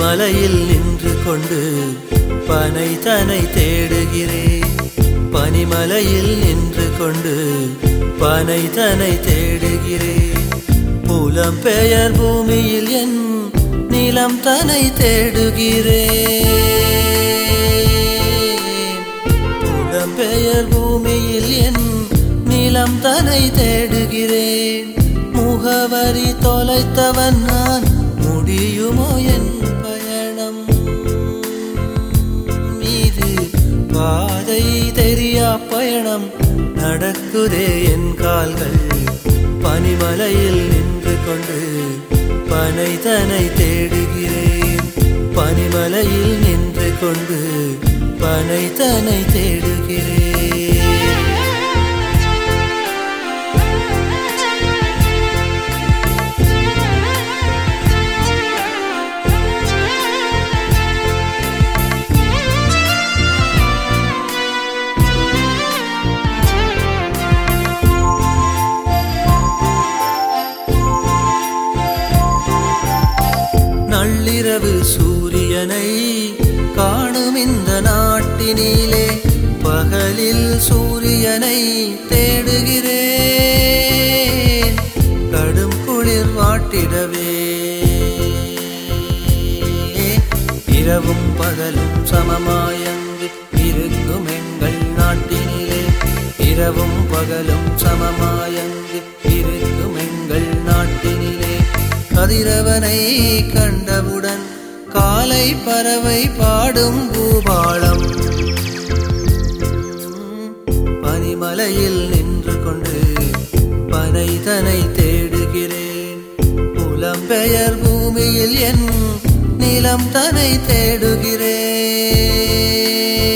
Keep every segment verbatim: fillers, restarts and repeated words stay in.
பனிமலையில் நின்று கொண்டு பனை தனை தேடுகிறேன். பனிமலையில் நின்று கொண்டு பனை தனை தேடுகிறேன். புலம்பெயர் பூமியில் என் நிலம் தனை தேடுகிறேன். புலம்பெயர் பூமியில் என் நிலம் தனை தேடுகிறேன். முகவரி தொலைத்தவன் நான், முடியுமோ என் பயணம்? மீது பாதை தெரியா பயணம் நடக்குதே என் கால்கள். பனிமலையில் நின்று கொண்டு பனை தனை தேடுகிறேன். பனிமலையில் நின்று கொண்டு பனை தனை தேடுகிறேன். நள்ளிரவு சூரியனை காணும் இந்த நாட்டினிலே பகலில் சூரியனை தேடுகிறேன். கடும் குளிர் வாட்டிடவே இரவும் பகலும் சமமாயங்கு இருக்கும் எங்கள் நாட்டினிலே. இரவும் பகலும் சமமாயங்கு இருக்கும் எங்கள் நாட்டினிலே. கதிரவனை கண்டவுடன் காலை பறவை பாடும் பூபாளம். பனிமலையில் நின்று கொண்டு பனை தனை தேடுகிறேன். புலம்பெயர் பூமியில் என் நிலம் தனை தேடுகிறேன்.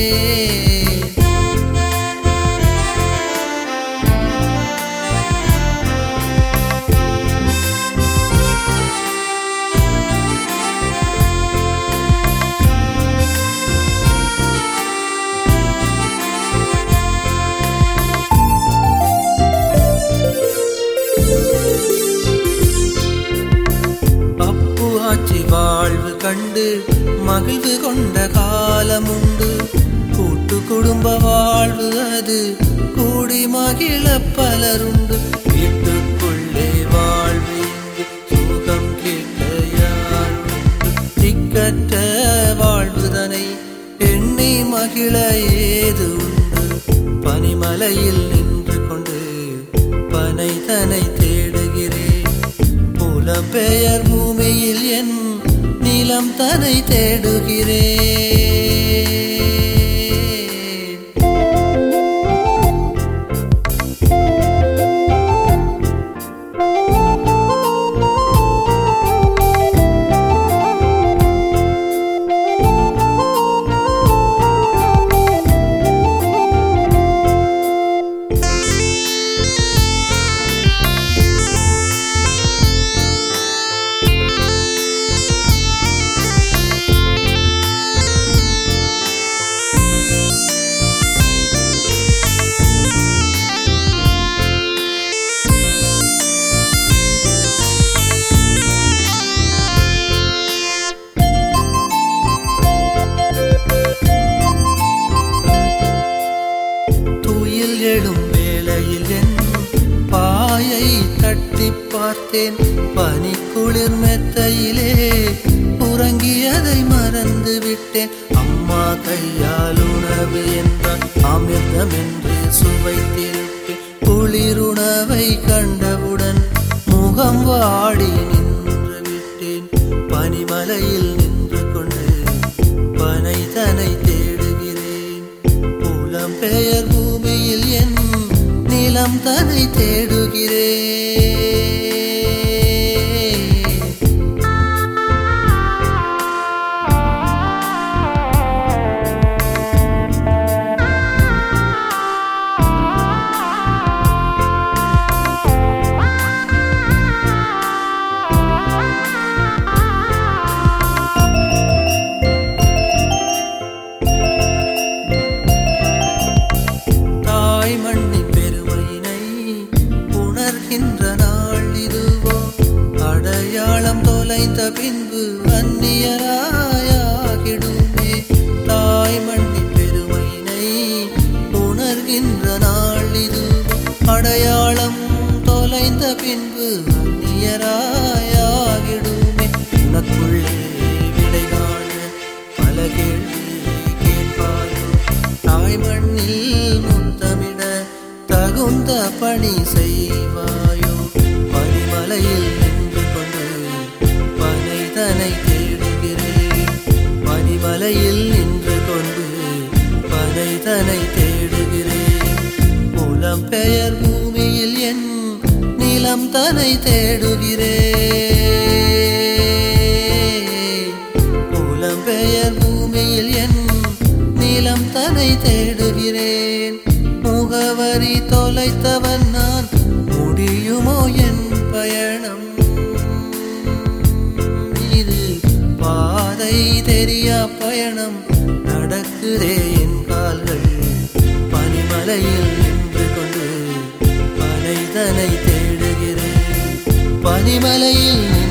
வாழ்வு கண்டு மகிழ்வு கொண்ட காலம் உண்டு. கூட்டு குடும்ப வாழ்வு அது கூடி மகிழ பலருண்டு. வீட்டுக்குள்ளே வாழ்வு இங்கு சுகம் கேட்க யாருண்டு. திக்கற்ற வாழ்வுதனை எண்ணி மகிழ ஏது உண்டு. பனிமலையில் நின்று கொண்டு பனை தனை தேடுகிறேன். புலம்பெயர் பூமியில் என் நிலம் தனை தேடுகிறேன். எழும் வேளையில் என் பாயை தட்டி பார்த்தேன். பனி குளிர் மெத்தையிலே உறங்கியதை மறந்து விட்டேன். அம்மா கையால் உணவு என்றால் அமிர்தம் என்று சுவைத்திருப்பேன். குளிருணவை கண்டவுடன் முகம் வாடி நின்று விட்டேன். பனிமலையில் நின்று கொண்டு பனை தனை தேடுகிறேன். புலம்பெயர் பூமியில் என் நிலம் தனை தேடுகிறேன். தொலைந்த பின்பு அந்நியராயாகிடுமே. தாய் மண்ணின் பெருமையினை உணர்கின்ற நாள் இது. அடையாளம் தொலைந்த பின்பு அந்நியராயாகிடுமே. உனக்குள்ளே விடை காண பல கேள்வி கேட்பாயோ. தாய் மண்ணில் முத்தமிட தகுந்த பணி செய்வாயோ. பனிமலையில் நின்று கொண்டு பனைதனை தேடுகிறேன். பனிமலையில் நின்று கொண்டு பனைதனை தேடுகிறேன். புலம் பெயர் பூமியில் என் நிலம் தனை தேடுகிறேன். புலம் பெயர் பூமியில் என் நிலம் தனை தேடுகிறேன். முகவரி தொலைத்தவன் நான், முடியுமோ என் பயணம்? இது பாதை தெரியா பயணம். நடக்குதே என் கால்கள். பனிமலையில் நின்று கொண்டு பனைதனை தேடுகிறேன். பனிமலையில்